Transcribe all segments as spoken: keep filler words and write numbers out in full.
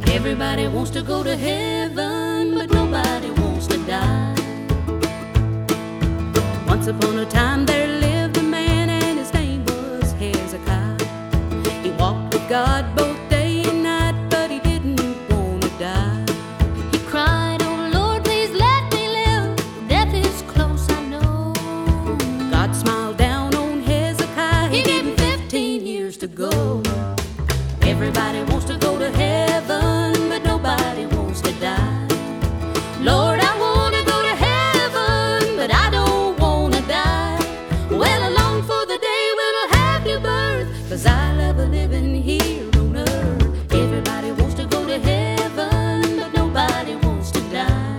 Everybody wants to go to heaven, but nobody wants to die. Once upon a time there lived a man, and his name was Hezekiah. He walked with God both day and night, but he didn't want to die. He cried, "Oh Lord, please let me live. Death is close, I know." God smiled down on Hezekiah. He gave him fifteen years to go. Everybody wants to go to heaven, but nobody wants to die. Lord, I want to go to heaven, but I don't want to die. Well, I long for the day when I'll have new birth, 'cause I love living here on earth. Everybody wants to go to heaven, but nobody wants to die.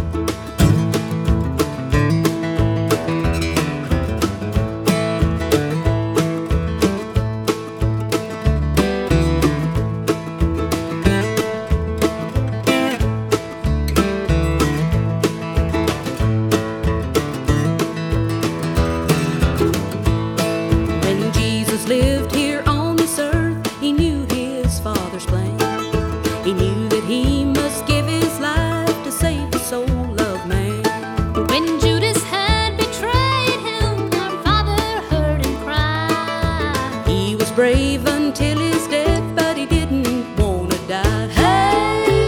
Lived here on this earth, he knew his Father's plan. He knew that he must give his life to save the soul of man. When Judas had betrayed him, our Father heard him cry. He was brave until his death, but he didn't want to die. Hey!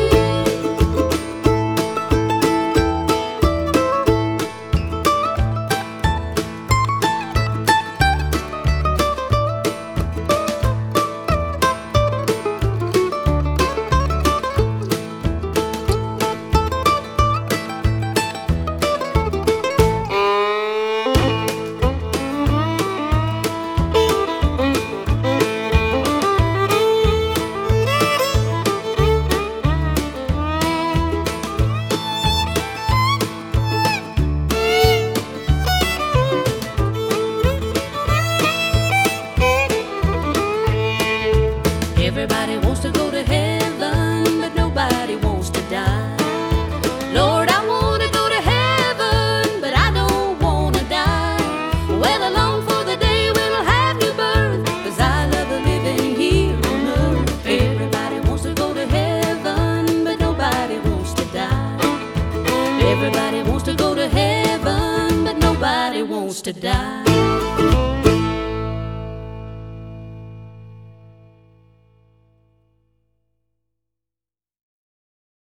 Everybody wants to go to heaven, but nobody wants to die. Lord, I want to go to heaven, but I don't want to die. Well, I long for the day when I'll have new birth, 'cause I love living here on earth. Everybody wants to go to heaven, but nobody wants to die. Everybody wants to go to heaven, but nobody wants to die.